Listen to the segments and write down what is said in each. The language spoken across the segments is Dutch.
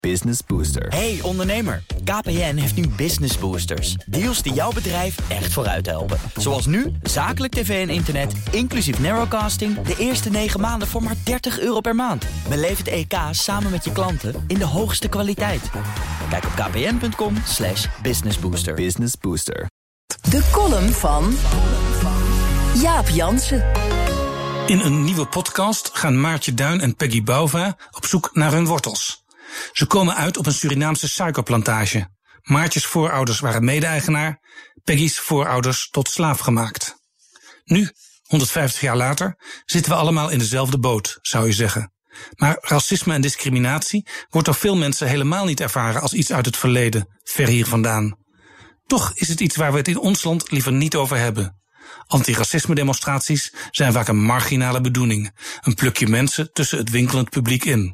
Business Booster. Hey ondernemer, KPN heeft nu Business Boosters. Deals die jouw bedrijf echt vooruit helpen. Zoals nu, zakelijk tv en internet, inclusief narrowcasting... de eerste 9 maanden voor maar €30 per maand. Beleef het EK samen met je klanten in de hoogste kwaliteit. Kijk op kpn.com/businessbooster. Business Booster. De column van Jaap Jansen. In een nieuwe podcast gaan Maartje Duin en Peggy Bouva op zoek naar hun wortels. Ze komen uit op een Surinaamse suikerplantage. Maartjes voorouders waren mede-eigenaar, Peggy's voorouders tot slaaf gemaakt. Nu, 150 jaar later, zitten we allemaal in dezelfde boot, zou je zeggen. Maar racisme en discriminatie wordt door veel mensen helemaal niet ervaren als iets uit het verleden, ver hier vandaan. Toch is het iets waar we het in ons land liever niet over hebben. Antiracisme-demonstraties zijn vaak een marginale bedoeling, een plukje mensen tussen het winkelend publiek in.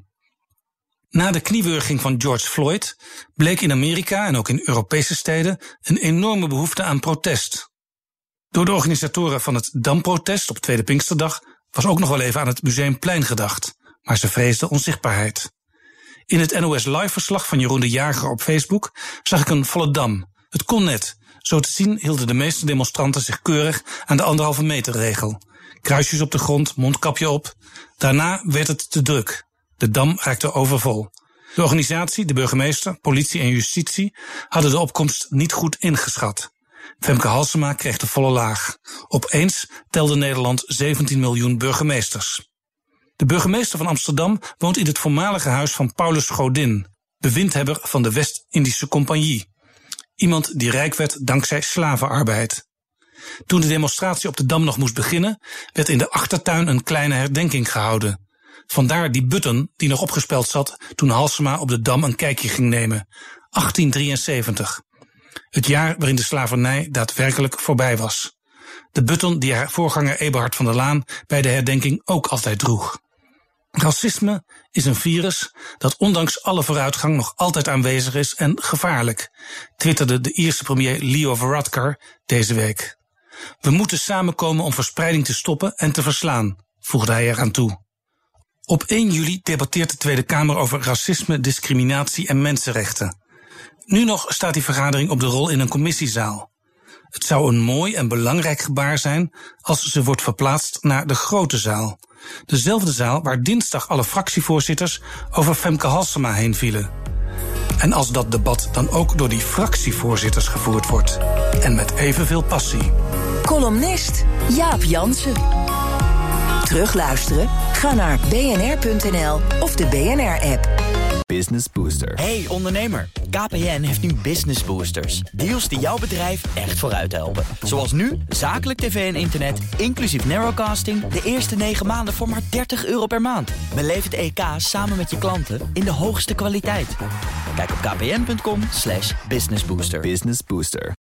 Na de kniewurging van George Floyd bleek in Amerika en ook in Europese steden een enorme behoefte aan protest. Door de organisatoren van het Dam-protest op Tweede Pinksterdag was ook nog wel even aan het Museumplein gedacht, maar ze vreesden onzichtbaarheid. In het NOS Live-verslag van Jeroen de Jager op Facebook zag ik een volle Dam. Het kon net. Zo te zien hielden de meeste demonstranten zich keurig aan de 1,5 meter regel. Kruisjes op de grond, mondkapje op. Daarna werd het te druk. De Dam raakte overvol. De organisatie, de burgemeester, politie en justitie hadden de opkomst niet goed ingeschat. Femke Halsema kreeg de volle laag. Opeens telde Nederland 17 miljoen burgemeesters. De burgemeester van Amsterdam woont in het voormalige huis van Paulus Godin, bewindhebber van de West-Indische Compagnie. Iemand die rijk werd dankzij slavenarbeid. Toen de demonstratie op de Dam nog moest beginnen, werd in de achtertuin een kleine herdenking gehouden. Vandaar die button die nog opgespeld zat toen Halsema op de Dam een kijkje ging nemen. 1873. Het jaar waarin de slavernij daadwerkelijk voorbij was. De button die haar voorganger Eberhard van der Laan bij de herdenking ook altijd droeg. Racisme is een virus dat ondanks alle vooruitgang nog altijd aanwezig is en gevaarlijk, twitterde de Ierse premier Leo Varadkar deze week. We moeten samenkomen om verspreiding te stoppen en te verslaan, voegde hij eraan toe. Op 1 juli debatteert de Tweede Kamer over racisme, discriminatie en mensenrechten. Nu nog staat die vergadering op de rol in een commissiezaal. Het zou een mooi en belangrijk gebaar zijn als ze wordt verplaatst naar de grote zaal. Dezelfde zaal waar dinsdag alle fractievoorzitters over Femke Halsema heen vielen. En als dat debat dan ook door die fractievoorzitters gevoerd wordt. En met evenveel passie. Columnist Jaap Jansen. Terugluisteren? Ga naar bnr.nl of de BNR-app. Business Booster. Hey ondernemer, KPN heeft nu Business Boosters. Deals die jouw bedrijf echt vooruit helpen. Zoals nu, zakelijk tv en internet, inclusief narrowcasting... de eerste 9 maanden voor maar €30 per maand. Beleef het EK samen met je klanten in de hoogste kwaliteit. Kijk op kpn.com/businessbooster. Business Booster.